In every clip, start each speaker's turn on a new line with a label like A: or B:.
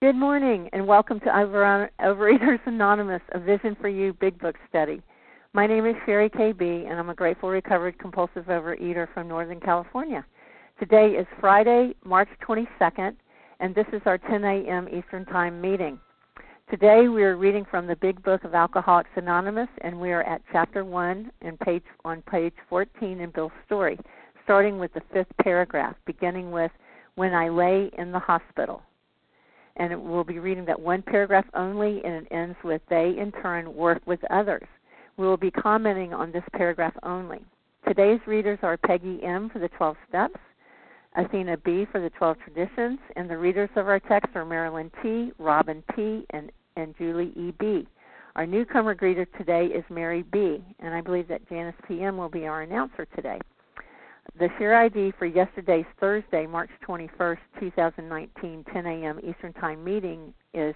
A: Good morning, and welcome to Overeaters Anonymous, a Vision for You Big Book study. My name is Sherry KB, and I'm a grateful recovered compulsive overeater from Northern California. Today is Friday, March 22nd, and this is our 10 a.m. Eastern Time meeting. Today we are reading from the Big Book of Alcoholics Anonymous, and we are at Chapter 1 and on page 14 in Bill's story, starting with the 5th paragraph, beginning with, "When I lay in the hospital." And we'll be reading that one paragraph only, and it ends with, "They, in turn, work with others." We will be commenting on this paragraph only. Today's readers are Peggy M. for the 12 Steps, Athena B. for the 12 Traditions, and the readers of our text are Marilyn T., Robin P., and Julie E. B. Our newcomer greeter today is Mary B., and I believe that Janice P.M. will be our announcer today. The share ID for yesterday's Thursday, March 21st, 2019, 10 a.m. Eastern Time meeting is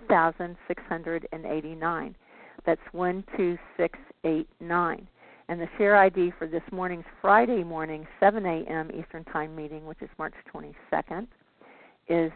A: 12,689. That's 12689. And the share ID for this morning's Friday morning, 7 a.m. Eastern Time meeting, which is March 22nd, is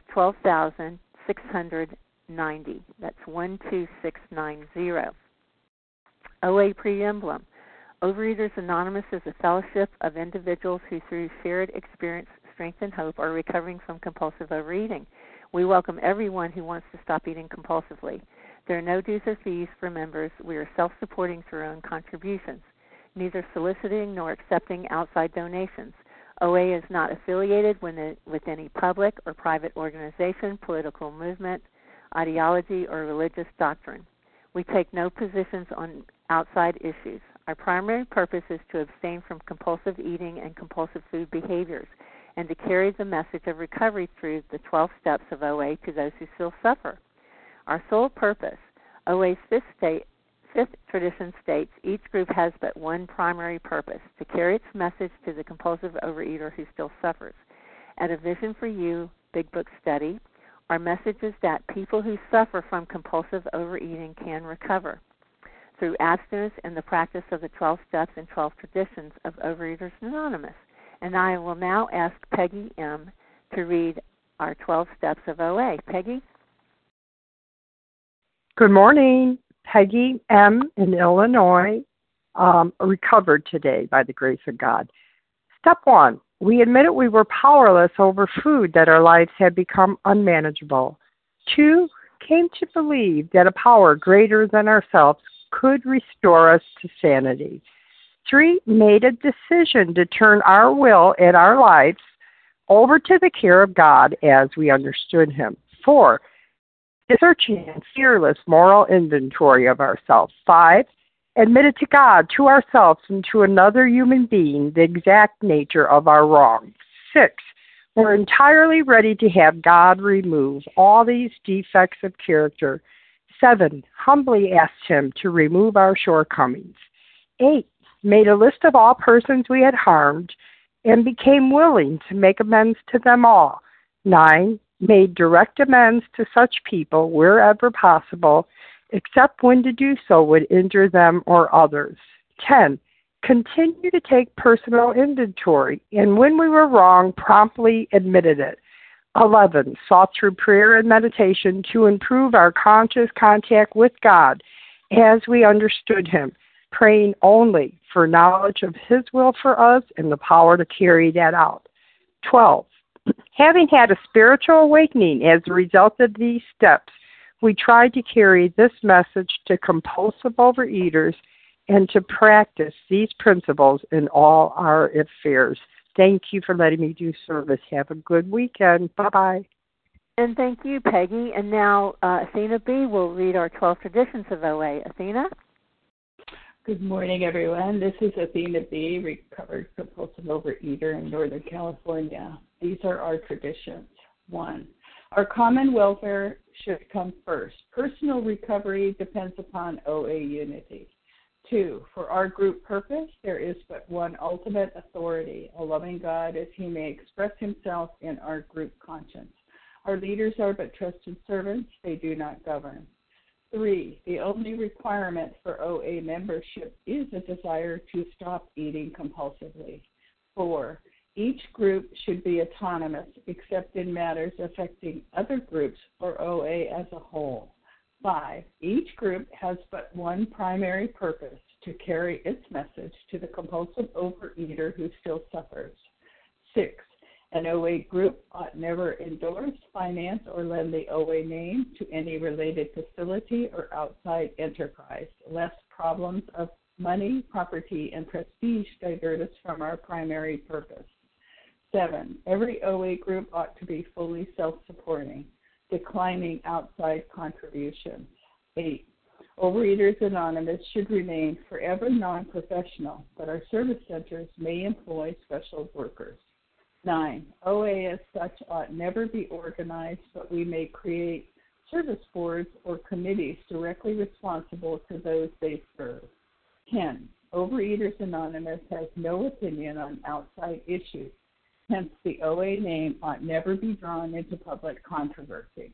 A: 12,690. That's 12690. OA Preemblem. Overeaters Anonymous is a fellowship of individuals who, through shared experience, strength, and hope, are recovering from compulsive overeating. We welcome everyone who wants to stop eating compulsively. There are no dues or fees for members. We are self-supporting through our own contributions, neither soliciting nor accepting outside donations. OA is not affiliated with any public or private organization, political movement, ideology, or religious doctrine. We take no positions on outside issues. Our primary purpose is to abstain from compulsive eating and compulsive food behaviors, and to carry the message of recovery through the 12 steps of OA to those who still suffer. Our sole purpose, OA's fifth tradition states, each group has but one primary purpose, to carry its message to the compulsive overeater who still suffers. At A Vision for You Big Book study, our message is that people who suffer from compulsive overeating can recover through abstinence and the practice of the 12 steps and 12 traditions of Overeaters Anonymous. And I will now ask Peggy M. to read our 12 steps of OA. Peggy?
B: Good morning. Peggy M. in Illinois, recovered today by the grace of God. Step 1, we admitted we were powerless over food, that our lives had become unmanageable. 2, came to believe that a power greater than ourselves could restore us to sanity. 3, made a decision to turn our will and our lives over to the care of God as we understood Him. 4, searching and fearless moral inventory of ourselves. 5, admitted to God, to ourselves, and to another human being the exact nature of our wrong. 6, we're entirely ready to have God remove all these defects of character. 7, humbly asked Him to remove our shortcomings. 8, made a list of all persons we had harmed and became willing to make amends to them all. 9, made direct amends to such people wherever possible, except when to do so would injure them or others. 10, continue to take personal inventory, and when we were wrong, promptly admitted it. 11, sought through prayer and meditation to improve our conscious contact with God as we understood Him, praying only for knowledge of His will for us and the power to carry that out. 12, having had a spiritual awakening as a result of these steps, we tried to carry this message to compulsive overeaters and to practice these principles in all our affairs. Thank you for letting me do service. Have a good weekend. Bye-bye.
A: And thank you, Peggy. And now Athena B. will read our 12 traditions of OA. Athena?
C: Good morning, everyone. This is Athena B., recovered compulsive overeater in Northern California. These are our traditions. 1, our common welfare should come first. Personal recovery depends upon OA unity. 2, for our group purpose, there is but one ultimate authority, a loving God as He may express Himself in our group conscience. Our leaders are but trusted servants, they do not govern. 3, the only requirement for OA membership is a desire to stop eating compulsively. 4, each group should be autonomous except in matters affecting other groups or OA a whole. 5, each group has but one primary purpose, to carry its message to the compulsive overeater who still suffers. 6, an OA group ought never endorse, finance, or lend the OA name to any related facility or outside enterprise, lest problems of money, property, and prestige divert us from our primary purpose. 7, every OA group ought to be fully self-supporting, declining outside contributions. 8, Overeaters Anonymous should remain forever non-professional, but our service centers may employ special workers. 9, OA as such ought never be organized, but we may create service boards or committees directly responsible to those they serve. 10, Overeaters Anonymous has no opinion on outside issues. Hence, the OA name ought never be drawn into public controversy.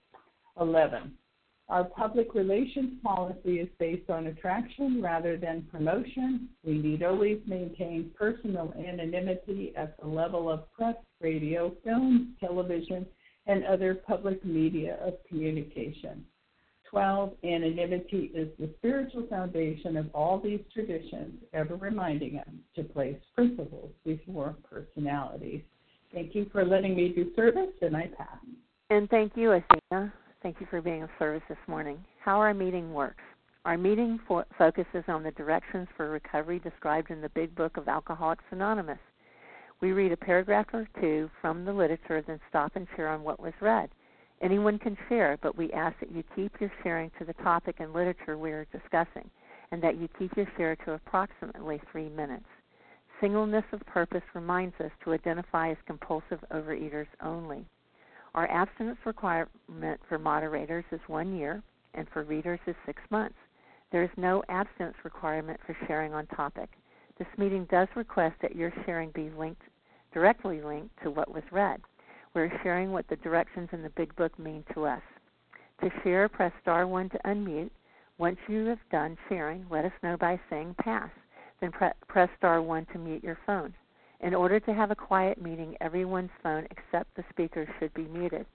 C: 11, our public relations policy is based on attraction rather than promotion. We need always maintain personal anonymity at the level of press, radio, film, television, and other public media of communication. 12, anonymity is the spiritual foundation of all these traditions, ever reminding us to place principles before personalities. Thank you for letting me do service, and I pass.
A: And thank you, Athena. Thank you for being of service this morning. How our meeting works. Our meeting focuses on the directions for recovery described in the Big Book of Alcoholics Anonymous. We read a paragraph or two from the literature, then stop and share on what was read. Anyone can share, but we ask that you keep your sharing to the topic and literature we are discussing, and that you keep your share to approximately 3 minutes. Singleness of purpose reminds us to identify as compulsive overeaters only. Our abstinence requirement for moderators is 1 year, and for readers is 6 months. There is no abstinence requirement for sharing on topic. This meeting does request that your sharing be directly linked to what was read. We're sharing what the directions in the Big Book mean to us. To share, press star 1 to unmute. Once you have done sharing, let us know by saying pass. Then press star 1 to mute your phone. In order to have a quiet meeting, everyone's phone except the speaker should be muted.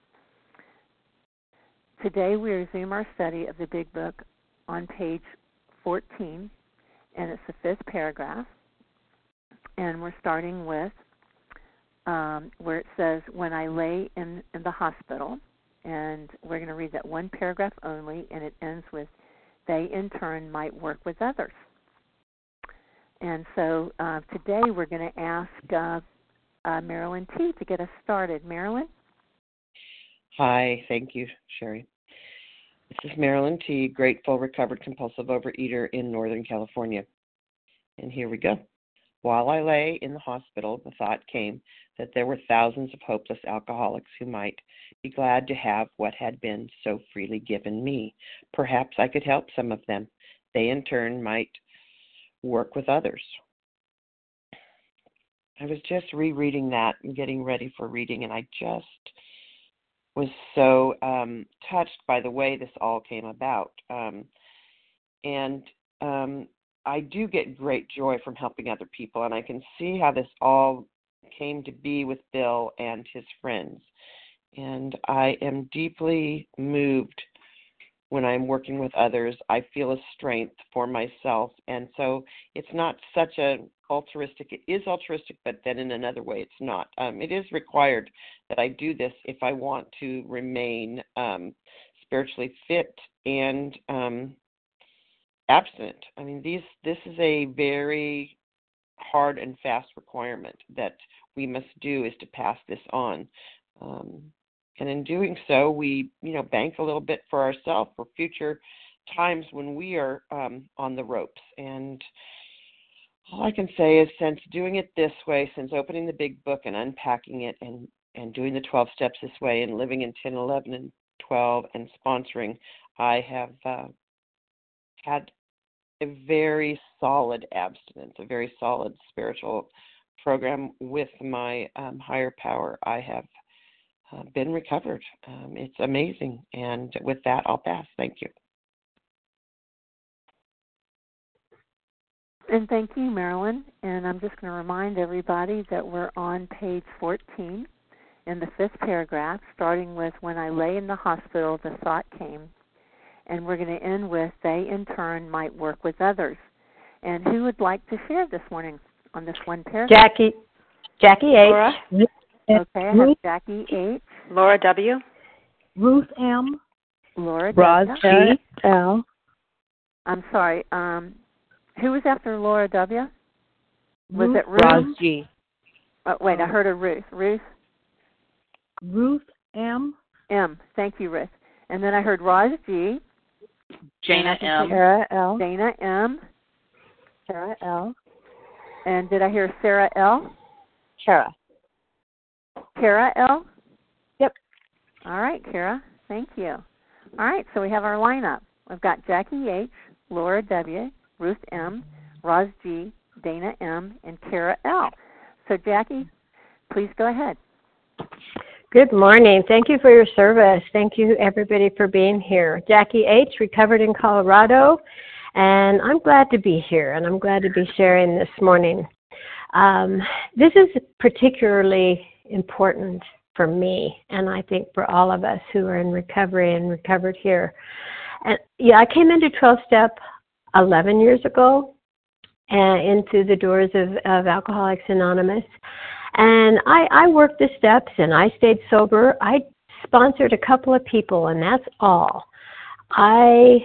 A: Today we resume our study of the Big Book on page 14, and it's the 5th paragraph. And we're starting with where it says, when I lay in the hospital, and we're going to read that one paragraph only, and it ends with, they in turn might work with others. And so today we're going to ask Marilyn T. to get us started. Marilyn?
D: Hi, thank you, Sherry. This is Marilyn T., grateful, recovered, compulsive overeater in Northern California. And here we go. While I lay in the hospital, the thought came that there were thousands of hopeless alcoholics who might be glad to have what had been so freely given me. Perhaps I could help some of them. They, in turn, might work with others. I was just rereading that and getting ready for reading, and I just was so touched by the way this all came about. I do get great joy from helping other people, and I can see how this all came to be with Bill and his friends. And I am deeply moved when I'm working with others. I feel a strength for myself, and so it's not such a altruistic. It is altruistic, but then in another way it's not. It is required that I do this if I want to remain spiritually fit and abstinent. I mean, this is a very hard and fast requirement that we must do, is to pass this on. And in doing so, we, bank a little bit for ourselves for future times when we are on the ropes. And all I can say is, since doing it this way, since opening the Big Book and unpacking it and doing the 12 steps this way and living in 10, 11, and 12 and sponsoring, I have had a very solid abstinence, a very solid spiritual program with my higher power. I have been recovered. It's amazing. And with that, I'll pass. Thank you.
A: And thank you, Marilyn. And I'm just going to remind everybody that we're on page 14, in the 5th paragraph, starting with when I lay in the hospital, the thought came, and we're going to end with they in turn might work with others. And who would like to share this morning on this one paragraph?
E: Jackie H.
F: Laura.
A: Okay, I have Jackie H.
F: Laura W.
G: Ruth M.
A: Laura
G: Roz
A: W.
G: G. L.
A: I'm sorry. Who was after Laura W? Was it Ruth?
G: Roz G.
A: Wait, I heard a Ruth. Ruth?
G: Ruth M.
A: M. Thank you, Ruth. And then I heard Roz G.
F: Jana M.
G: Sarah L.
A: Dana M.
G: Sarah L.
A: And did I hear Sarah L?
G: Kara.
A: Kara L?
G: Yep.
A: All right, Kara. Thank you. All right, so we have our lineup. We've got Jackie H., Laura W., Ruth M., Roz G., Dana M., and Kara L. So, Jackie, please go ahead.
E: Good morning. Thank you for your service. Thank you, everybody, for being here. Jackie H., recovered in Colorado, and I'm glad to be here, and I'm glad to be sharing this morning. This is particularly important for me, and I think for all of us who are in recovery and recovered here. And I came into 12-step 11 years ago, into the doors of Alcoholics Anonymous. And I worked the steps, and I stayed sober. I sponsored a couple of people, and that's all. I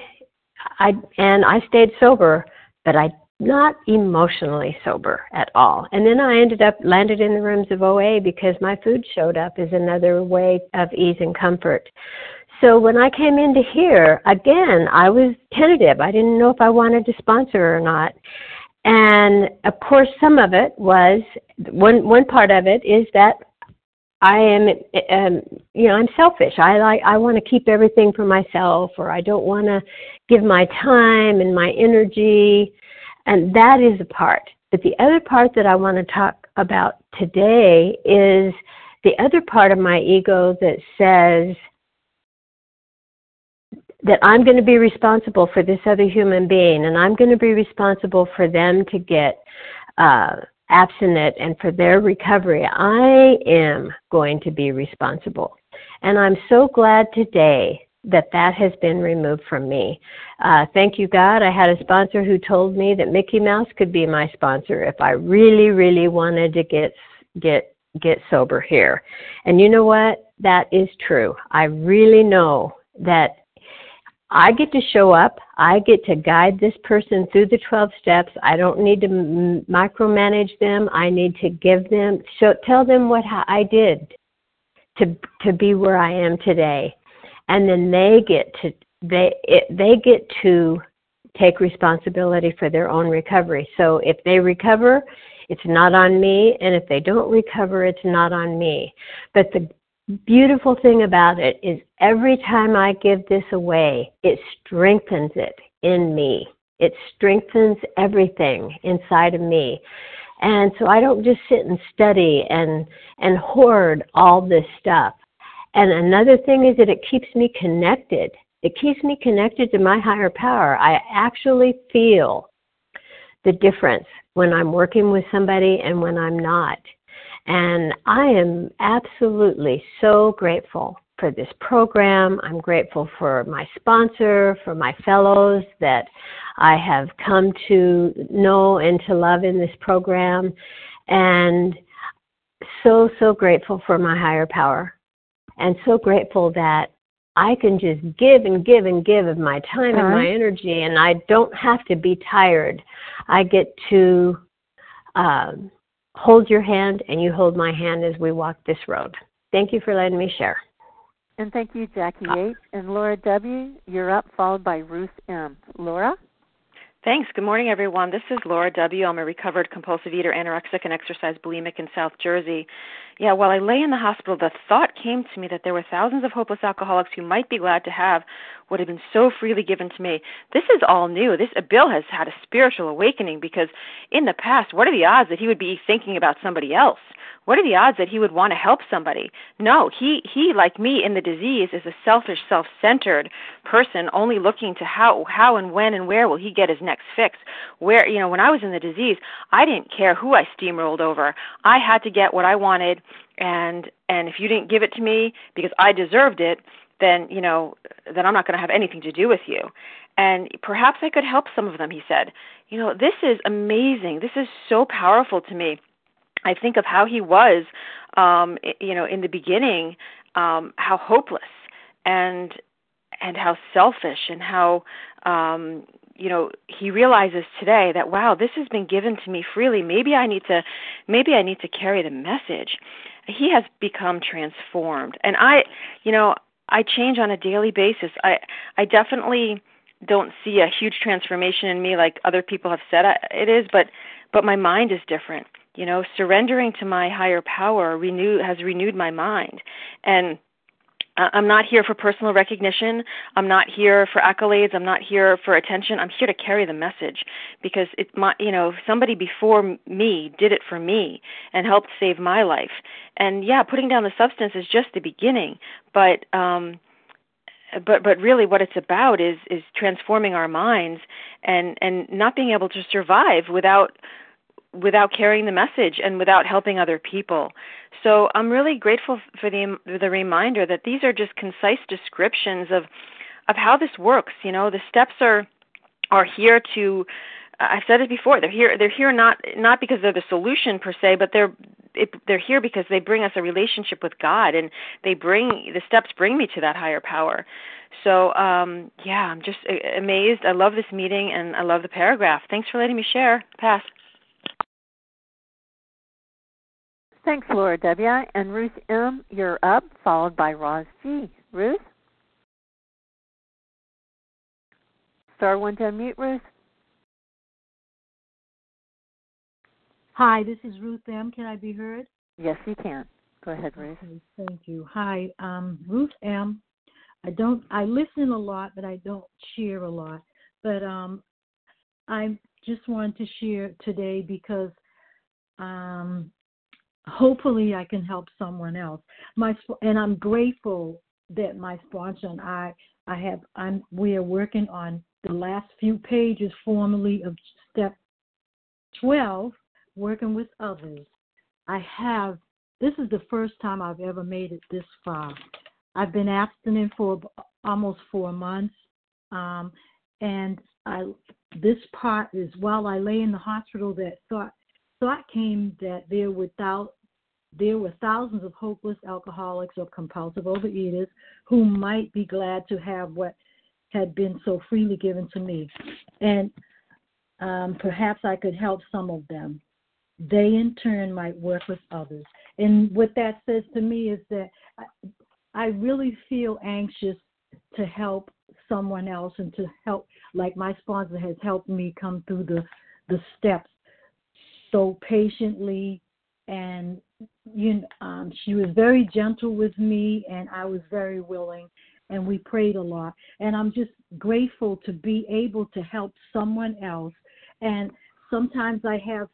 E: stayed sober, but I not emotionally sober at all. And then I landed in the rooms of OA because my food showed up as another way of ease and comfort. So when I came into here, again, I was tentative. I didn't know if I wanted to sponsor or not. And of course, some of it was, one part of it is that I am, I'm selfish. I want to keep everything for myself, or I don't want to give my time and my energy, and that is a part. But the other part that I want to talk about today is the other part of my ego that says that I'm going to be responsible for this other human being, and I'm going to be responsible for them to get abstinent and for their recovery. I am going to be responsible. And I'm so glad today that has been removed from me. Thank you, God. I had a sponsor who told me that Mickey Mouse could be my sponsor if I really, really wanted to get sober here. And you know what? That is true. I really know that I get to show up. I get to guide this person through the 12 steps. I don't need to micromanage them. I need to give them, tell them what I did to be where I am today. And then they get to take responsibility for their own recovery. So if they recover, it's not on me, and if they don't recover, it's not on me. But the beautiful thing about it is every time I give this away, it strengthens it in me. It strengthens everything inside of me. And so I don't just sit and study and hoard all this stuff. And another thing is that it keeps me connected. It keeps me connected to my higher power. I actually feel the difference when I'm working with somebody and when I'm not. And I am absolutely so grateful for this program. I'm grateful for my sponsor, for my fellows that I have come to know and to love in this program, and so, so grateful for my higher power, and so grateful that I can just give and give and give of my time and my energy, and I don't have to be tired. I get to hold your hand, and you hold my hand as we walk this road. Thank you for letting me share.
A: And thank you, Jackie H. And Laura W., you're up, followed by Ruth M. Laura?
F: Thanks. Good morning, everyone. This is Laura W. I'm a recovered compulsive eater, anorexic, and exercise bulimic in South Jersey. Yeah, while I lay in the hospital, the thought came to me that there were thousands of hopeless alcoholics who might be glad to have would have been so freely given to me. This is all new. Bill has had a spiritual awakening, because in the past, what are the odds that he would be thinking about somebody else? What are the odds that he would want to help somebody? No, he like me in the disease, is a selfish, self-centered person, only looking to how and when and where will he get his next fix. Where, when I was in the disease, I didn't care who I steamrolled over. I had to get what I wanted, and if you didn't give it to me because I deserved it, then I'm not going to have anything to do with you. And perhaps I could help some of them, he said. This is amazing. This is so powerful to me. I think of how he was, in the beginning, how hopeless and how selfish, and how, he realizes today that, wow, this has been given to me freely. Maybe I need to carry the message. He has become transformed, and I change on a daily basis. I definitely don't see a huge transformation in me like other people have said it is, but my mind is different. Surrendering to my higher power has renewed my mind. And I'm not here for personal recognition. I'm not here for accolades. I'm not here for attention. I'm here to carry the message, because somebody before me did it for me and helped save my life. And yeah, putting down the substance is just the beginning, but really what it's about is transforming our minds and not being able to survive without carrying the message and without helping other people. So I'm really grateful for the reminder that these are just concise descriptions of how this works. The steps are here to, I've said it before, they're here not because they're the solution per se, but they're here because they bring us a relationship with God, and the steps bring me to that higher power. So I'm just amazed. I love this meeting, and I love the paragraph. Thanks for letting me share. Pass.
A: Thanks, Laura W. And Ruth M., you're up, followed by Roz G. Ruth? Star one to unmute, Ruth.
G: Hi, this is Ruth M. Can I be heard?
A: Yes, you can. Go ahead, Ruth.
G: Okay, thank you. Hi, Ruth M. I listen a lot, but I don't share a lot. But I just wanted to share today because hopefully I can help someone else. And I'm grateful that my sponsor and we are working on the last few pages formally of step 12, working with others. This is the first time I've ever made it this far. I've been abstinent for almost 4 months, and this part is while I lay in the hospital that thought came that there were thousands of hopeless alcoholics or compulsive overeaters who might be glad to have what had been so freely given to me. And perhaps I could help some of them. They, in turn, might work with others. And what that says to me is that I really feel anxious to help someone else and to help, like my sponsor has helped me come through the steps so patiently, and she was very gentle with me, and I was very willing, and we prayed a lot. And I'm just grateful to be able to help someone else. And sometimes I have,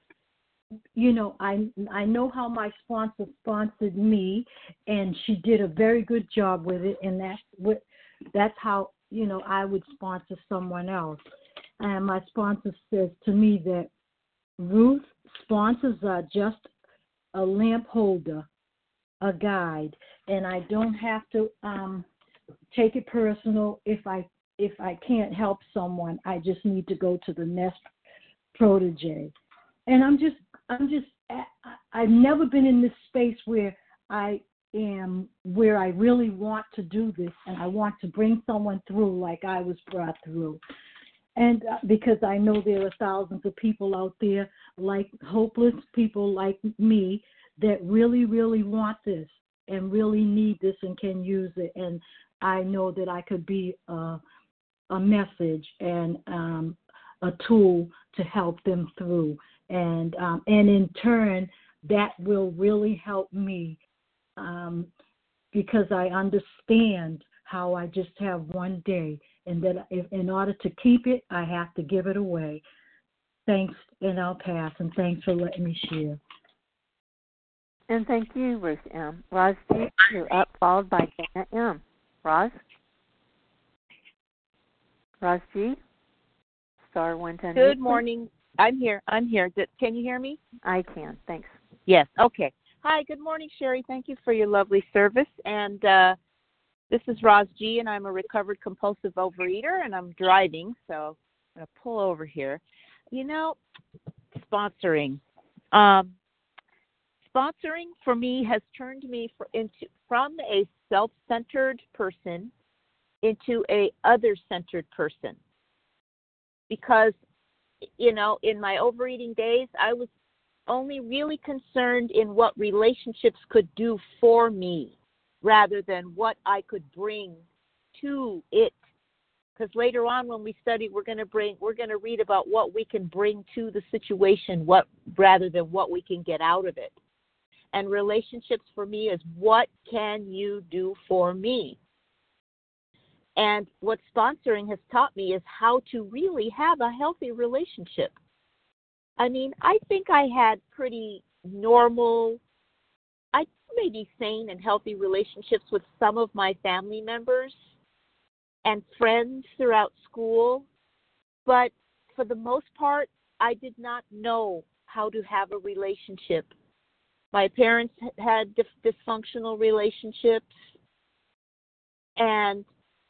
G: I know how my sponsor sponsored me, and she did a very good job with it, and that's how I would sponsor someone else. And my sponsor says to me that, Ruth, sponsors are just a lamp holder, a guide, and I don't have to take it personal if I can't help someone. I just need to go to the next protege. And I've never been in this space where I really want to do this, and I want to bring someone through like I was brought through. And because I know there are thousands of people out there, like hopeless people like me, that really, really want this and really need this and can use it. And I know that I could be a message and a tool to help them through. And in turn, that will really help me because I understand how I just have one day and that in order to keep it, I have to give it away. Thanks, and I'll pass, and thanks for letting me share.
A: And thank you, Ruth M. Roz G., you're up, followed by Dana M. Roz? Roz G., star 110.
H: Good morning. I'm here. Can you hear me?
A: I can. Thanks.
H: Yes. Okay. Hi. Good morning, Sherry. Thank you for your lovely service. And this is Roz G., and I'm a recovered compulsive overeater, and I'm driving, so I'm going to pull over here. You know, sponsoring. Sponsoring for me has turned me from a self-centered person into a other-centered person. Because, you know, in my overeating days, I was only really concerned in what relationships could do for me rather than what I could bring to it. Because later on when we study, we're going to read about what we can bring to the situation, rather than what we can get out of it. And relationships for me is, what can you do for me? And what sponsoring has taught me is how to really have a healthy relationship. I mean, I think I had pretty normal, maybe sane and healthy relationships with some of my family members and friends throughout school. But for the most part, I did not know how to have a relationship. My parents had dysfunctional relationships, and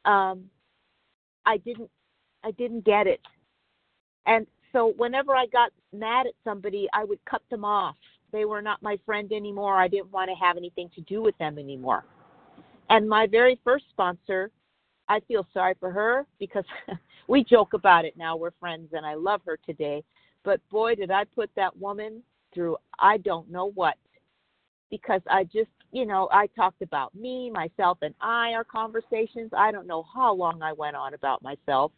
H: I didn't get it. And so whenever I got mad at somebody, I would cut them off. They were not my friend anymore. I didn't want to have anything to do with them anymore. And my very first sponsor, I feel sorry for her because we joke about it now. We're friends, and I love her today. But boy, did I put that woman through I don't know what. Because I just, you know, I talked about me, myself, and our conversations. I don't know how long I went on about myself.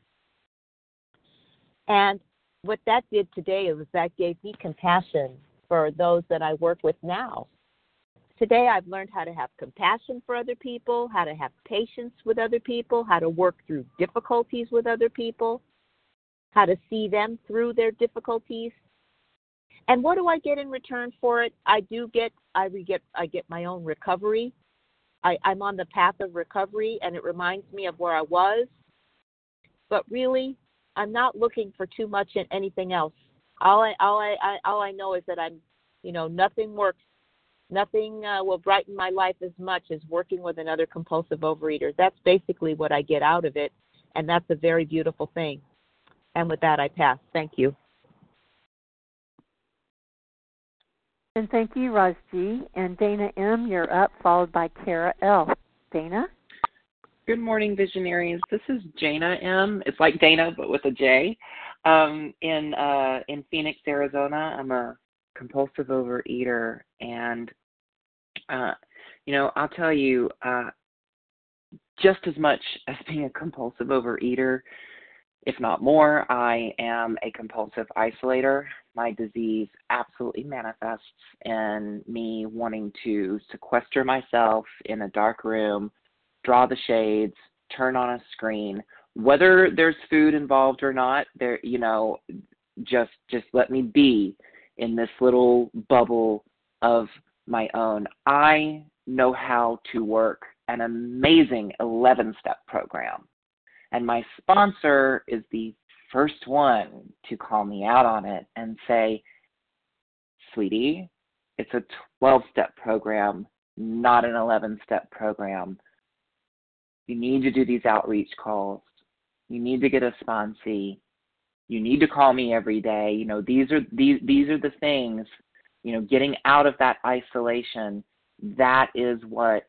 H: And what that did today was that gave me compassion for those that I work with now. Today I've learned how to have compassion for other people, how to have patience with other people, how to work through difficulties with other people, how to see them through their difficulties. And what do I get in return for it? I get my own recovery. I'm on the path of recovery, and it reminds me of where I was. But really, I'm not looking for too much in anything else. All I know is that nothing works. Nothing will brighten my life as much as working with another compulsive overeater. That's basically what I get out of it, and that's a very beautiful thing. And with that, I pass. Thank you.
A: And thank you, Roz G. And Dana M., you're up, followed by Kara L. Dana?
I: Good morning, visionaries. This is Jana M. It's like Dana, but with a J. In Phoenix, Arizona, I'm a compulsive overeater, and I'll tell you, just as much as being a compulsive overeater, if not more, I am a compulsive isolator. My disease absolutely manifests in me wanting to sequester myself in a dark room, draw the shades, turn on a screen, whether there's food involved or not. Just let me be in this little bubble of my own. I know how to work an amazing 11-step program. And my sponsor is the first one to call me out on it and say, sweetie, it's a 12-step program, not an 11-step program. You need to do these outreach calls. You need to get a sponsee. You need to call me every day. These are the things, getting out of that isolation. That is what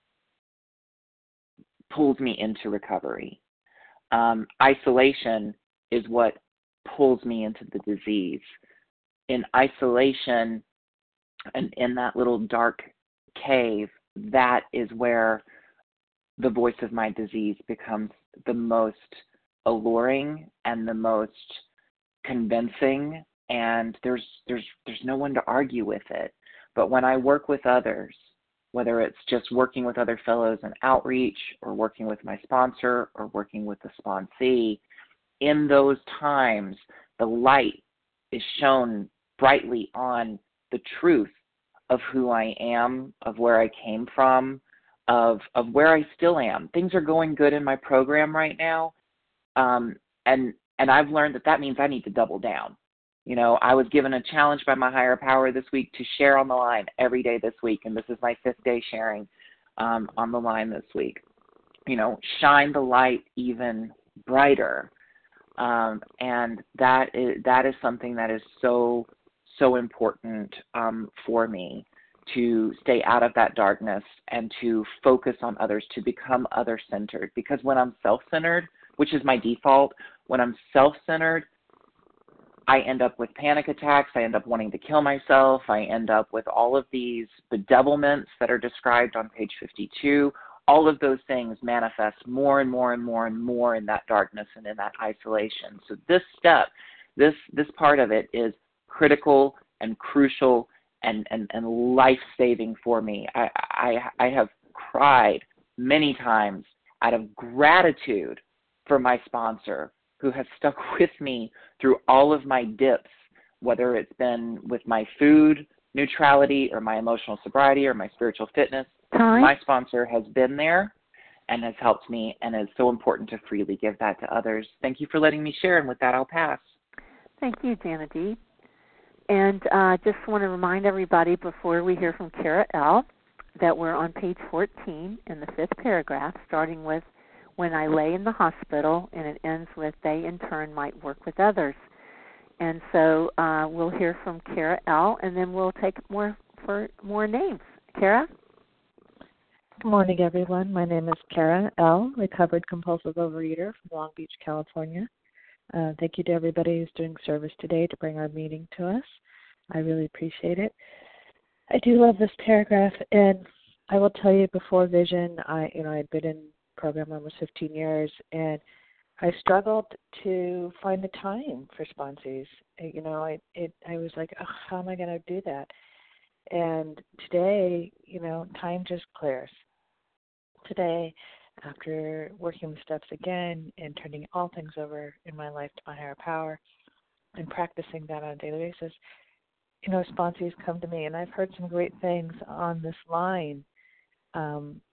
I: pulls me into recovery. Isolation is what pulls me into the disease. In isolation and in that little dark cave, that is where the voice of my disease becomes the most alluring and the most convincing, and there's no one to argue with it. But when I work with others whether it's just working with other fellows in outreach or working with my sponsor or working with the sponsee, in those times, the light is shown brightly on the truth of who I am, of where I came from, of where I still am. Things are going good in my program right now, and I've learned that means I need to double down. You know, I was given a challenge by my higher power this week to share on the line every day this week, and this is my 5th day sharing on the line this week. You know, shine the light even brighter, and that is something that is so important for me, to stay out of that darkness and to focus on others, to become other-centered. Because when I'm self-centered, which is my default, when I'm self-centered, I end up with panic attacks. I end up wanting to kill myself. I end up with all of these bedevilments that are described on page 52. All of those things manifest more and more and more and more in that darkness and in that isolation. So this step, this part of it is critical and crucial and life-saving for me. I have cried many times out of gratitude for my sponsor, who has stuck with me through all of my dips, whether it's been with my food neutrality or my emotional sobriety or my spiritual fitness.
A: Time.
I: My sponsor has been there and has helped me, and it's so important to freely give that to others. Thank you for letting me share, and with that, I'll pass.
A: Thank you, Jana D. And just want to remind everybody before we hear from Kara L. that we're on page 14 in the 5th paragraph, starting with when I lay in the hospital, and it ends with they in turn might work with others. And so we'll hear from Kara L., and then we'll take more names. Kara?
J: Good morning, everyone. My name is Kara L., recovered compulsive overeater from Long Beach, California. Thank you to everybody who's doing service today to bring our meeting to us. I really appreciate it. I do love this paragraph, and I will tell you, before Vision, I'd been in program almost 15 years, and I struggled to find the time for sponsees. I was like, oh, how am I going to do that? And today, time just clears. Today, after working the steps again and turning all things over in my life to my higher power and practicing that on a daily basis, sponsees come to me, and I've heard some great things on this line, on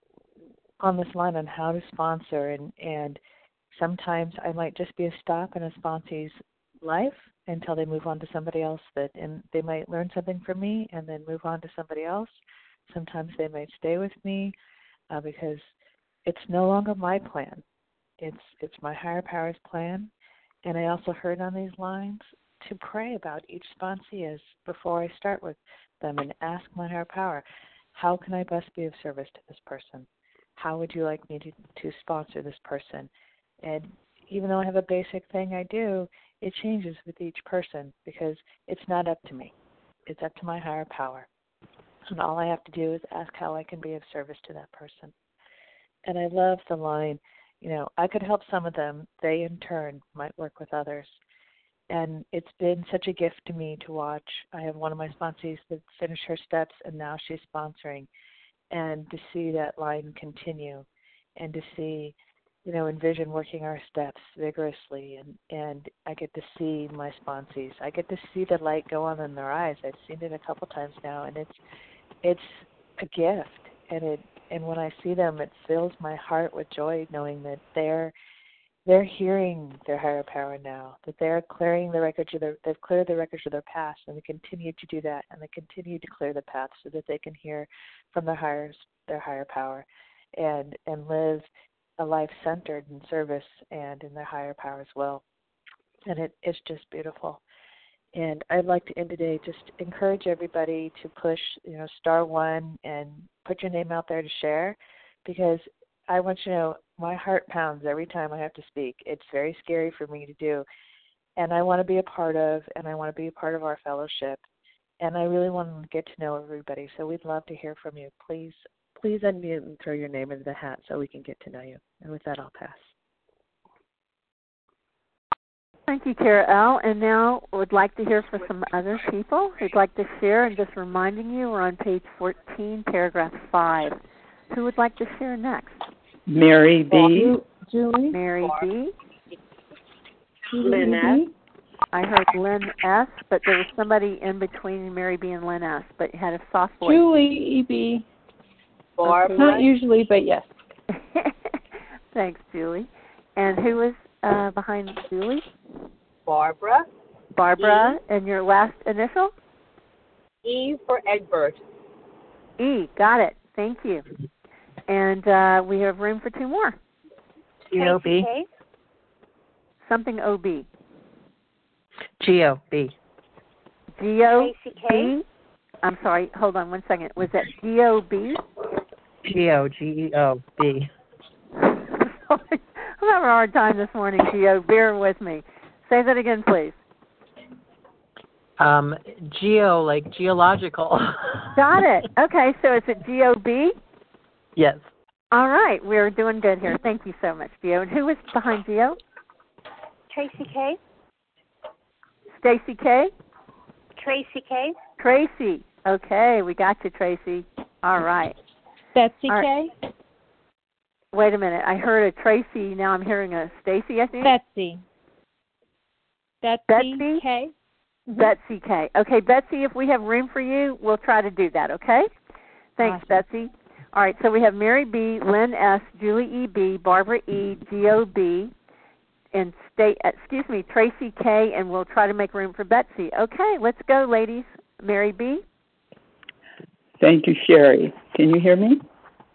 J: how to sponsor, and sometimes I might just be a stop in a sponsee's life until they move on to somebody else, and they might learn something from me and then move on to somebody else. Sometimes they might stay with me because it's no longer my plan. It's my higher power's plan. And I also heard on these lines to pray about each sponsee as before I start with them, and ask my higher power, how can I best be of service to this person? How would you like me to sponsor this person? And even though I have a basic thing I do, it changes with each person because it's not up to me. It's up to my higher power. And all I have to do is ask how I can be of service to that person. And I love the line, I could help some of them. They, in turn, might work with others. And it's been such a gift to me to watch. I have one of my sponsees that finished her steps, and now she's sponsoring. And to see that line continue, and to see, Envision working our steps vigorously, and I get to see my sponsees. I get to see the light go on in their eyes. I've seen it a couple times now, and it's a gift. And when I see them, it fills my heart with joy, knowing that they're hearing their higher power now, that they're clearing the records they've cleared the records of their past, and they continue to do that, and they continue to clear the path so that they can hear from their higher power, and live a life centered in service and in their higher power as well. And it's just beautiful. And I'd like to end today just encourage everybody to push, *1 and put your name out there to share, because I want you to know my heart pounds every time I have to speak. It's very scary for me to do. And I want to be a part of, and I want to be a part of our fellowship. And I really want to get to know everybody. So we'd love to hear from you. Please unmute and throw your name into the hat so we can get to know you. And with that, I'll pass.
A: Thank you, Tara L. And now would like to hear from some other people who'd like to share. And just reminding you, we're on page 14, paragraph 5. Who would like to share next?
C: Mary B.
G: Julie.
A: Mary B.
E: Lynn S.
A: I heard Lynn S., but there was somebody in between Mary B. and Lynn S., but had a soft voice.
C: Julie E.B.
E: Barbara.
C: Not usually, but yes.
A: Thanks, Julie. And who was behind Julie?
E: Barbara.
A: Barbara. And your last initial?
E: E for Egbert.
A: E. Got it. Thank you. And we have room for 2 more.
J: G-O-B.
A: Something O-B.
J: G-O-B.
A: G-O-B? I'm sorry. Hold on one second. Was that G-O-B?
J: G-O-G-E-O-B.
A: Sorry. I'm having a hard time this morning, Geo. Bear with me. Say that again, please.
J: Geo, like geological.
A: Got it. Okay, so is it G-O-B?
J: Yes.
A: All right. We're doing good here. Thank you so much, Geo. And who was behind Geo?
E: Tracy K.
A: Stacy K?
E: Tracy K.
A: Tracy. Okay, we got you, Tracy. All right.
C: Betsy
A: All
C: K.
A: right. Wait a minute. I heard a Tracy. Now I'm hearing a Stacy, I think.
C: Betsy.
A: Betsy
C: K.
A: Betsy K. Okay, Betsy, if we have room for you, we'll try to do that, okay? Thanks,
C: Awesome.
A: Betsy. All right, so we have Mary B., Lynn S., Julie E.B., Barbara E., G.O.B., and Tracy K., and we'll try to make room for Betsy. Okay, let's go, ladies. Mary B.
C: Thank you, Sherry. Can you hear me?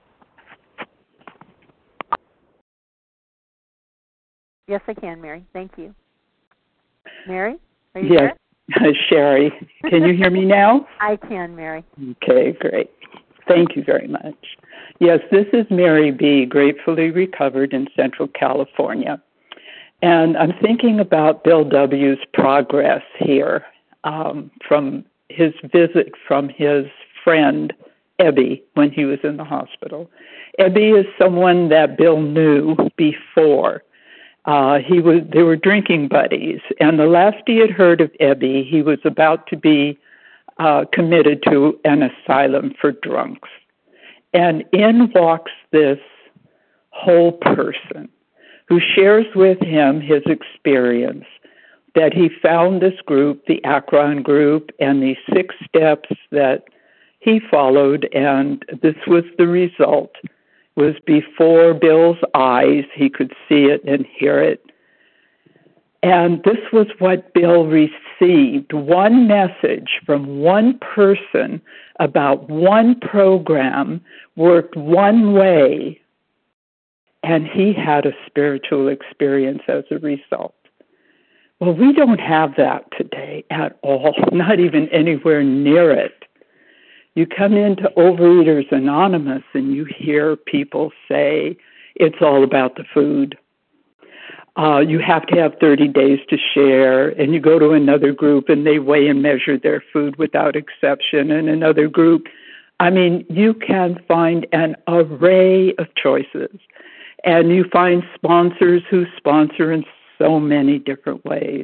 A: Yes, I can, Mary. Thank you. Mary, are you
C: Yes, Sherry. Can you hear me now?
A: I can, Mary.
C: Okay, great. Thank you very much. Yes, this is Mary B., gratefully recovered in Central California. And I'm thinking about Bill W.'s progress here from his visit from his friend, Ebby, when he was in the hospital. Ebby is someone that Bill knew before. They were drinking buddies, and the last he had heard of Ebby, he was about to be committed to an asylum for drunks. And in walks this whole person who shares with him his experience that he found this group, the Akron group, and these 6 steps that he followed, and this was the result. It was before Bill's eyes. He could see it and hear it. And this was what Bill received, one message from one person about one program worked one way, and he had a spiritual experience as a result. Well, we don't have that today at all, not even anywhere near it. You come into Overeaters Anonymous and you hear people say, it's all about the food. You have to have 30 days to share, and you go to another group and they weigh and measure their food without exception, and another group. I mean, you can find an array of choices, and you find sponsors who sponsor in so many different ways.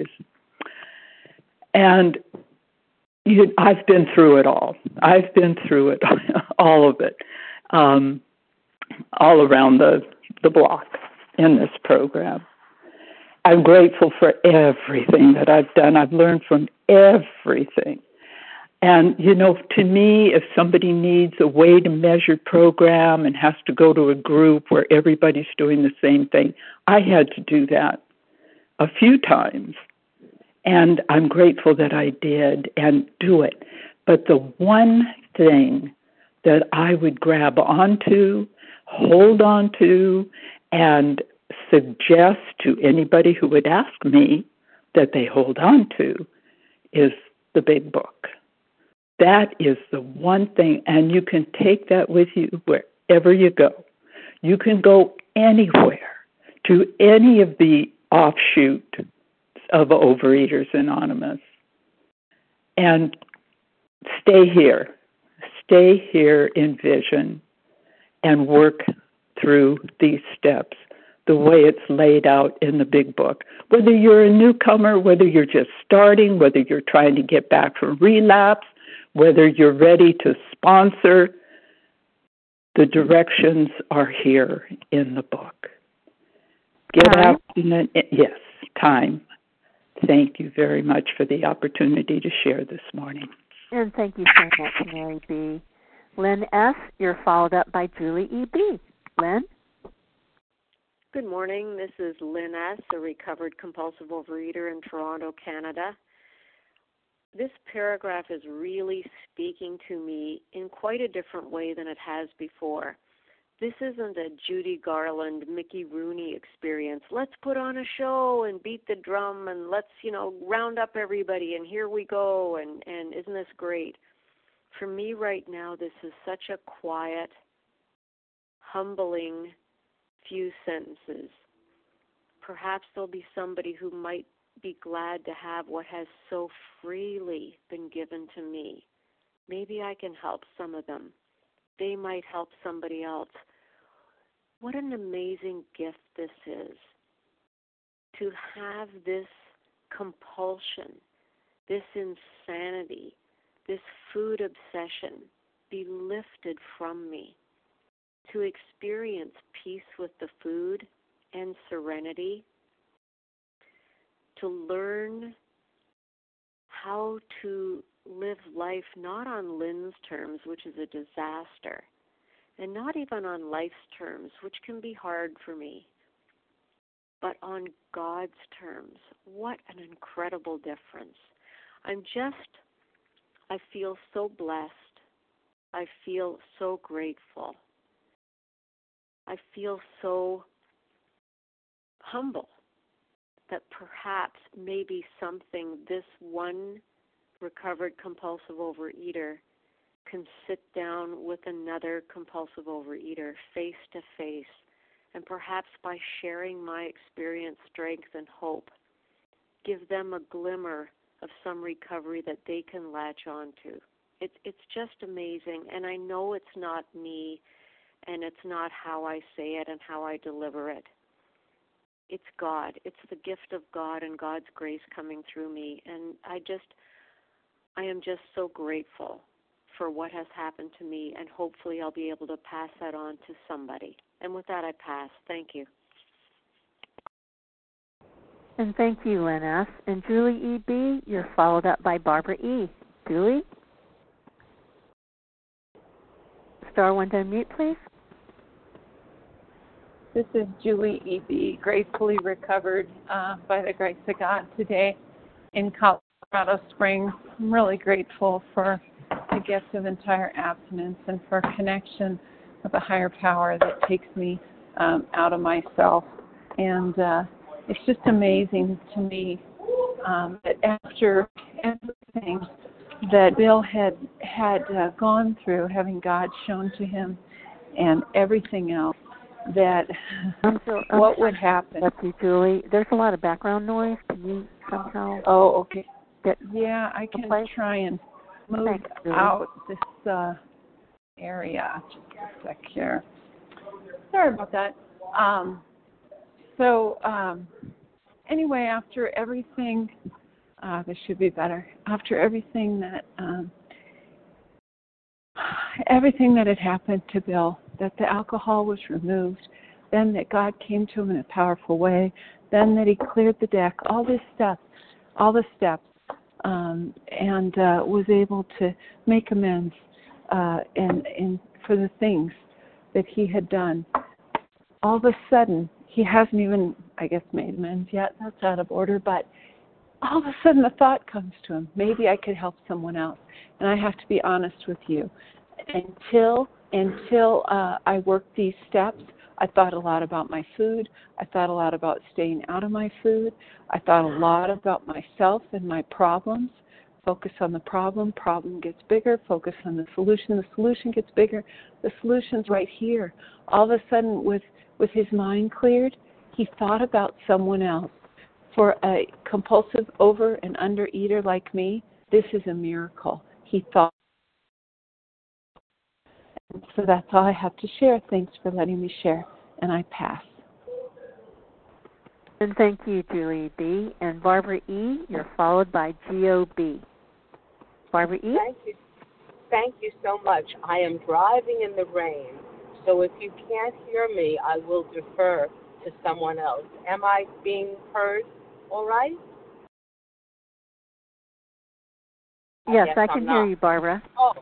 C: And I've been through it all. I've been through it, all of it, all around the block in this program. I'm grateful for everything that I've done. I've learned from everything. And, to me, if somebody needs a way to measure program and has to go to a group where everybody's doing the same thing, I had to do that a few times. And I'm grateful that I did and do it. But the one thing that I would grab onto, hold on to, and suggest to anybody who would ask me that they hold on to is the big book. That is the one thing, and you can take that with you wherever you go. You can go anywhere to any of the offshoot of Overeaters Anonymous and stay here in vision and work through these steps
K: the way it's laid out in the big book. Whether you're a newcomer, whether you're just starting, whether you're trying to get back from relapse, whether you're ready to sponsor, the directions are here in the book. Get out. Yes, time. Thank you very much for the opportunity to share this morning.
A: And thank you so much, Mary B. Lynn S., you're followed up by Julie E.B. Lynn?
L: Good morning. This is Lynn S., a recovered compulsive overeater in Toronto, Canada. This paragraph is really speaking to me in quite a different way than it has before. This isn't a Judy Garland, Mickey Rooney experience. Let's put on a show and beat the drum and let's, round up everybody and here we go and isn't this great? For me right now, this is such a quiet, humbling few sentences. Perhaps there'll be somebody who might be glad to have what has so freely been given to me. Maybe I can help some of them. They might help somebody else. What an amazing gift this is, to have this compulsion, this insanity, this food obsession be lifted from me, to experience peace with the food and serenity, to learn how to live life not on Lynn's terms, which is a disaster, and not even on life's terms, which can be hard for me, but on God's terms. What an incredible difference. I feel so blessed. I feel so grateful. I feel so humble that perhaps maybe something this one recovered compulsive overeater can sit down with another compulsive overeater face to face, and perhaps by sharing my experience, strength, and hope, give them a glimmer of some recovery that they can latch on to. It's just amazing, and I know it's not me, and it's not how I say it and how I deliver it. It's God. It's the gift of God and God's grace coming through me, and I am just so grateful for what has happened to me, and hopefully I'll be able to pass that on to somebody. And with that, I pass. Thank you.
A: And thank you, Lynn S. And Julie E.B., you're followed up by Barbara E. Julie? Star one to unmute, please.
M: This is Julie E.B., gracefully recovered by the grace of God today in Colorado Springs. I'm really grateful for the gift of entire abstinence and for connection with a higher power that takes me out of myself. And it's just amazing to me that after everything that Bill had gone through, having God shown to him and everything else, that what would happen.
A: That's you, Julie. There's a lot of background noise. Can you somehow...
M: Oh, okay.
A: Yeah,
M: I can try and move out this area. Just a sec here. Sorry about that. Anyway, after everything, this should be better. After everything that had happened to Bill, that the alcohol was removed, then that God came to him in a powerful way, then that he cleared the deck, all the steps, and was able to make amends and for the things that he had done. All of a sudden, he hasn't even, I guess, made amends yet. That's out of order, but all of a sudden the thought comes to him, maybe I could help someone else. And I have to be honest with you. Until I worked these steps, I thought a lot about my food. I thought a lot about staying out of my food. I thought a lot about myself and my problems. Focus on the problem gets bigger. Focus on the solution gets bigger. The solution's right here. All of a sudden, with his mind cleared, he thought about someone else. For a compulsive over and under eater like me, this is a miracle. He thought. So that's all I have to share. Thanks for letting me share, and I pass.
A: And thank you, Julie B. And Barbara E., you're followed by G.O.B. Barbara E.?
N: Thank you so much. I am driving in the rain, so if you can't hear me, I will defer to someone else. Am I being heard all right?
A: Yes, I can hear you, Barbara.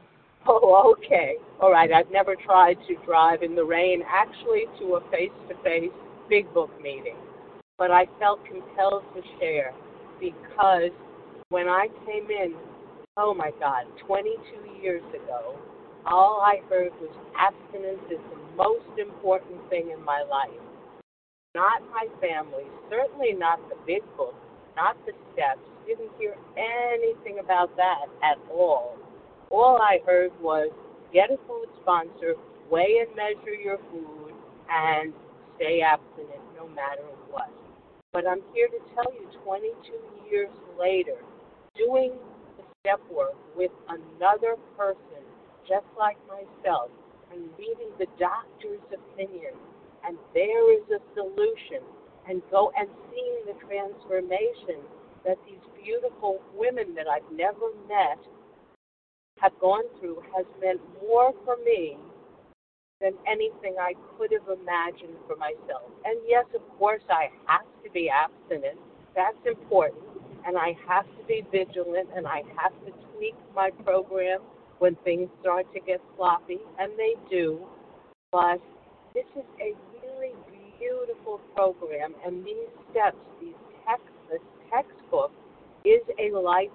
N: Oh, okay. All right. I've never tried to drive in the rain, actually to a face-to-face Big Book meeting, but I felt compelled to share because when I came in, oh my God, 22 years ago, all I heard was abstinence is the most important thing in my life. Not my family, certainly not the Big Book, not the steps. Didn't hear anything about that at all. All I heard was get a food sponsor, weigh and measure your food, and stay abstinent no matter what. But I'm here to tell you 22 years later, doing the step work with another person just like myself and reading the doctor's opinion, and there is a solution, and go and seeing the transformation that these beautiful women that I've never met have gone through has meant more for me than anything I could have imagined for myself. And yes, of course, I have to be abstinent. That's important. And I have to be vigilant, and I have to tweak my program when things start to get sloppy, and they do. But this is a really beautiful program, and these steps, this textbook is a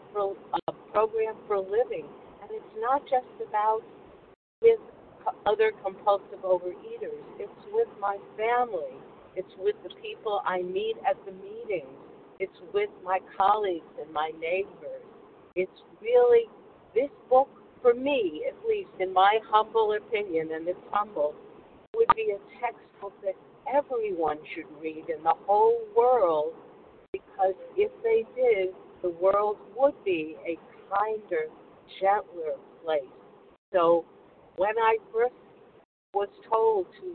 N: program for living. And it's not just about with other compulsive overeaters. It's with my family. It's with the people I meet at the meetings. It's with my colleagues and my neighbors. It's really, this book, for me, at least in my humble opinion, and it's humble, would be a textbook that everyone should read in the whole world, because if they did, the world would be a kinder, gentler place. So when I first was told to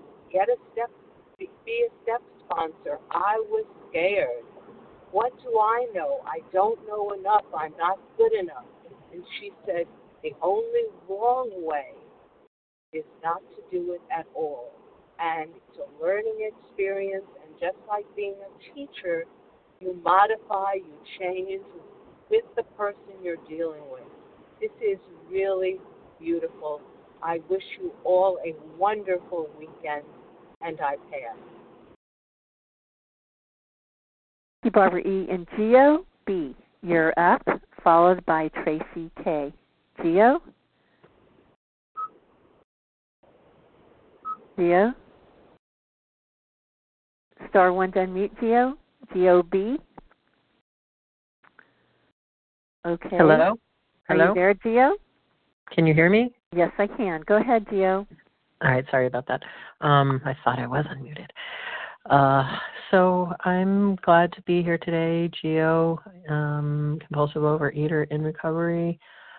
N: be a step sponsor, I was scared. What do I know? I don't know enough. I'm not good enough. And she said, the only wrong way is not to do it at all. And it's a learning experience, and just like being a teacher, you modify, you change with the person you're dealing with. This is really beautiful. I wish you all a wonderful weekend, and I pass.
A: Thank you, Barbara E. And Gio B., you're up, followed by Tracy K. Gio? Gio? Star 1 to unmute, Gio. G-O-B. Okay.
O: Hello?
A: Are you there, Gio?
O: Can you hear me?
A: Yes, I can. Go ahead, Gio.
O: All right, sorry about that. I thought I was unmuted. So I'm glad to be here today, Gio, compulsive overeater in recovery.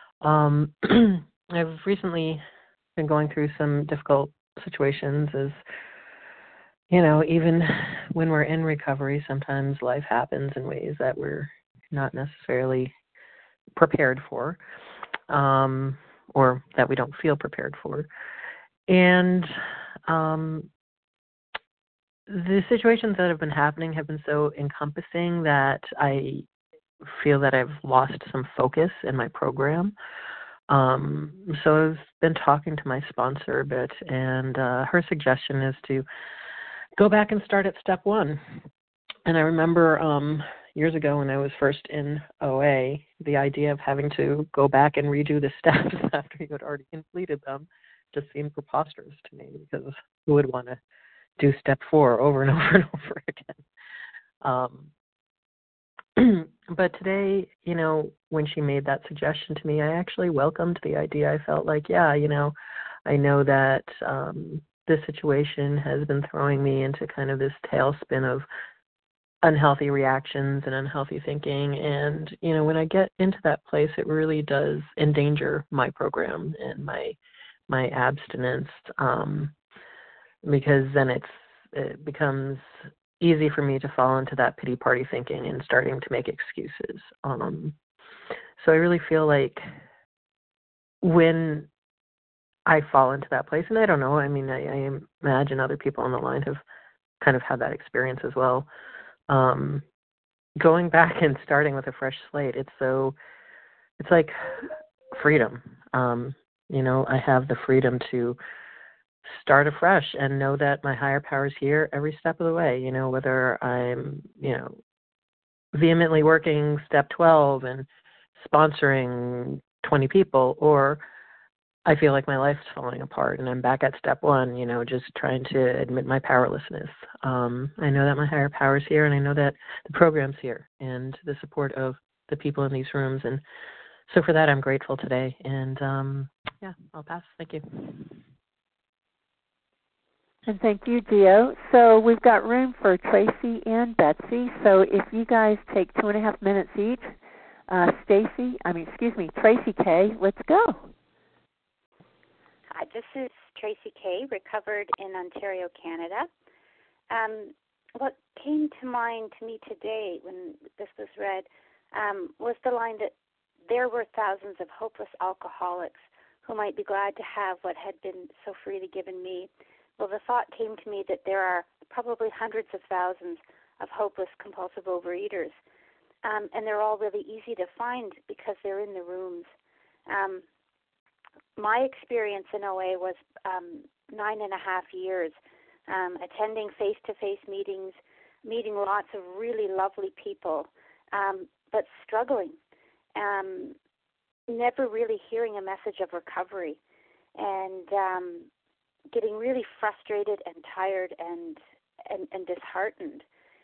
O: I've recently been going through some difficult situations as, you know, even when we're in recovery, sometimes life happens in ways that we're not necessarily prepared for, or that we don't feel prepared for. And the situations that have been happening have been so encompassing that I feel that I've lost some focus in my program. So I've been talking to my sponsor a bit, and her suggestion is to go back and start at step 1. And I remember years ago when I was first in OA, the idea of having to go back and redo the steps after you had already completed them just seemed preposterous to me, because who would want to do step 4 over and over and over again? But today, you know, when she made that suggestion to me, I actually welcomed the idea. I felt like, yeah, you know, I know that this situation has been throwing me into kind of this tailspin of unhealthy reactions and unhealthy thinking. And, you know, when I get into that place, it really does endanger my program and my abstinence, because then it becomes easy for me to fall into that pity party thinking and starting to make excuses. So I really feel like when I fall into that place, and I don't know, I mean, I imagine other people on the line have kind of had that experience as well. Going back and starting with a fresh slate, it's like freedom. I have the freedom to start afresh and know that my higher power is here every step of the way, whether I'm, vehemently working step 12 and sponsoring 20 people, or I feel like my life's falling apart and I'm back at step 1, just trying to admit my powerlessness. I know that my higher power is here, and I know that the program's here and the support of the people in these rooms. And so for that, I'm grateful today. And I'll pass. Thank you.
A: And thank you, Gio. So we've got room for Tracy and Betsy. So if you guys take 2.5 minutes each, Tracy K., let's go.
P: Hi, this is Tracy K., recovered in Ontario, Canada. What came to mind to me today when this was read was the line that there were thousands of hopeless alcoholics who might be glad to have what had been so freely given me. Well, the thought came to me that there are probably hundreds of thousands of hopeless compulsive overeaters, and they're all really easy to find because they're in the rooms. My experience in OA was 9.5 years, attending face-to-face meetings, meeting lots of really lovely people, but struggling, never really hearing a message of recovery, and getting really frustrated and tired and disheartened.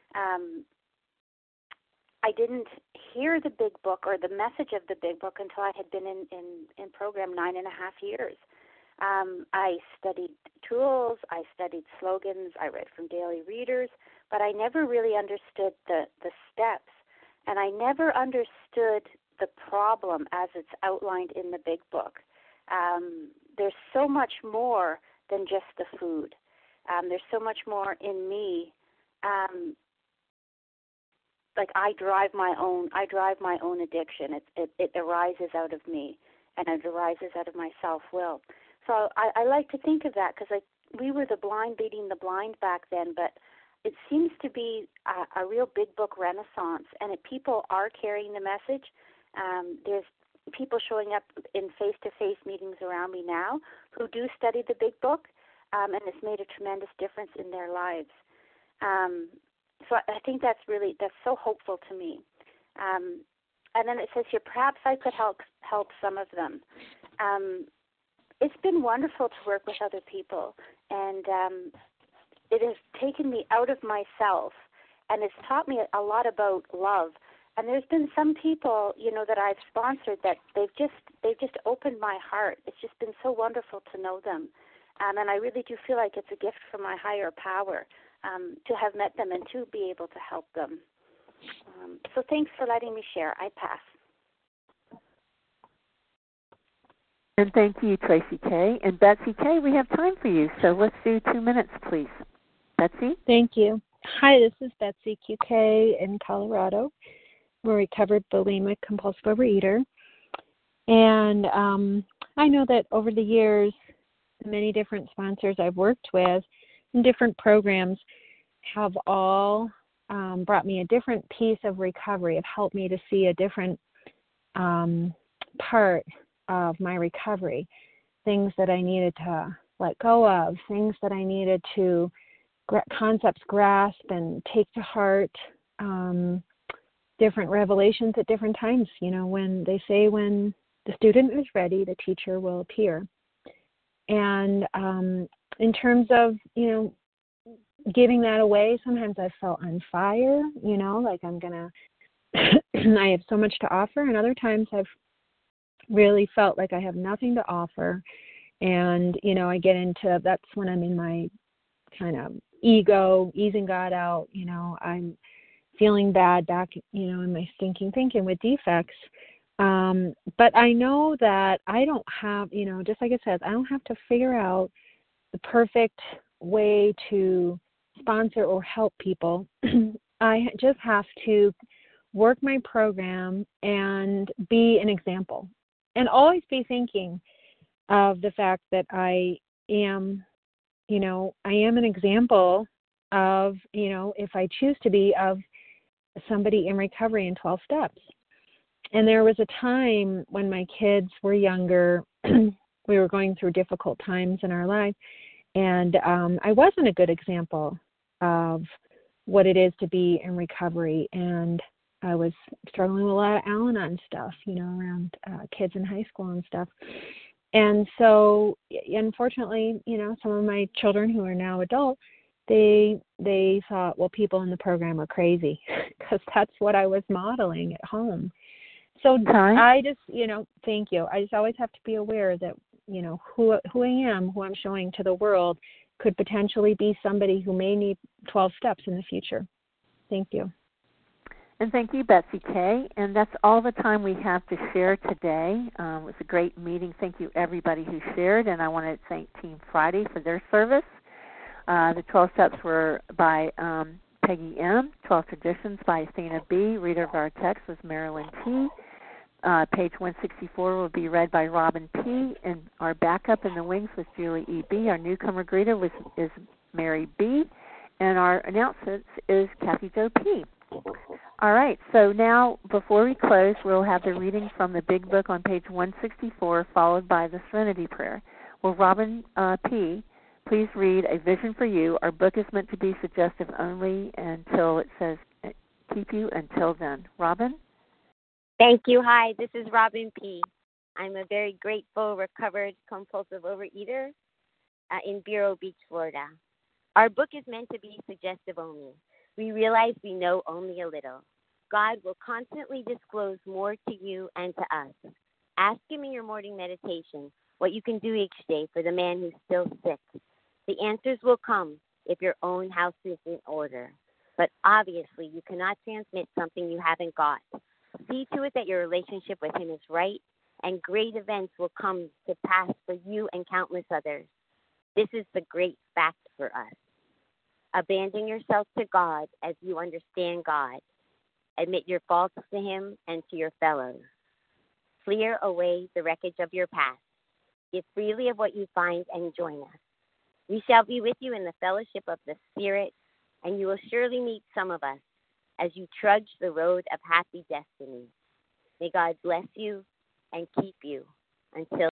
P: I didn't hear the big book or the message of the big book until I had been in program 9.5 years. I studied tools, I studied slogans, I read from daily readers, but I never really understood the steps, and I never understood the problem as it's outlined in the big book. There's so much more than just the food. There's so much more in me. Like I drive my own addiction. It arises out of me, and it arises out of my self-will. So I like to think of that because we were the blind leading the blind back then, but it seems to be a real big book renaissance, and people are carrying the message. There's people showing up in face-to-face meetings around me now who do study the big book, and it's made a tremendous difference in their lives. So I think that's so hopeful to me. And then it says here, perhaps I could help some of them. It's been wonderful to work with other people, and it has taken me out of myself, and it's taught me a lot about love. And there's been some people, that I've sponsored that they've just opened my heart. It's just been so wonderful to know them, and I really do feel like it's a gift from my higher power to have met them and to be able to help them. So thanks for letting me share. I pass.
A: And thank you, Tracy K. And Betsy K., we have time for you, so let's do 2 minutes, please. Betsy?
Q: Thank you. Hi, this is Betsy QK in Colorado. I'm a recovered bulimic compulsive overeater. And I know that over the years, many different sponsors I've worked with in different programs have all brought me a different piece of recovery, have helped me to see a different part of my recovery, things that I needed to let go of, things that I needed to concepts grasp and take to heart, different revelations at different times. When they say when the student is ready, the teacher will appear. And in terms of, giving that away, sometimes I felt on fire, like I'm going to, I have so much to offer. And other times I've really felt like I have nothing to offer. And, I get into, that's when I'm in my kind of ego, easing God out, I'm feeling bad back, in my stinking thinking with defects. But I know that I don't have, just like it says, I don't have to figure out the perfect way to sponsor or help people. I just have to work my program and be an example, and always be thinking of the fact that I am an example of, if I choose to be, of somebody in recovery in 12 steps. And there was a time when my kids were younger, we were going through difficult times in our life, and I wasn't a good example of what it is to be in recovery. And I was struggling with a lot of Al-Anon stuff, around kids in high school and stuff. And so, unfortunately, some of my children who are now adult, they thought, well, people in the program are crazy, because that's what I was modeling at home. So I just, thank you. I just always have to be aware that, who I am, who I'm showing to the world, could potentially be somebody who may need 12 steps in the future. Thank you.
A: And thank you, Betsy K. And that's all the time we have to share today. It was a great meeting. Thank you, everybody who shared. And I want to thank Team Friday for their service. The 12 steps were by Peggy M., 12 Traditions by Athena B., reader of our text was Marilyn T., page 164 will be read by Robin P., and our backup in the wings was Julie E. B. Our newcomer greeter is Mary B., and our announcement is Kathy Jo P. All right, so now before we close, we'll have the reading from the Big Book on page 164, followed by the Serenity Prayer. Will Robin P. please read A Vision for You? Our book is meant to be suggestive only until it says keep you until then. Robin?
R: Thank you. Hi, this is Robin P. I'm a very grateful, recovered, compulsive overeater in Vero Beach, Florida. Our book is meant to be suggestive only. We realize we know only a little. God will constantly disclose more to you and to us. Ask Him in your morning meditation what you can do each day for the man who's still sick. The answers will come if your own house is in order. But obviously, you cannot transmit something you haven't got. See to it that your relationship with Him is right, and great events will come to pass for you and countless others. This is the great fact for us. Abandon yourself to God as you understand God. Admit your faults to Him and to your fellows. Clear away the wreckage of your past. Give freely of what you find and join us. We shall be with you in the fellowship of the Spirit, and you will surely meet some of us as you trudge the road of happy destiny. May God bless you and keep you until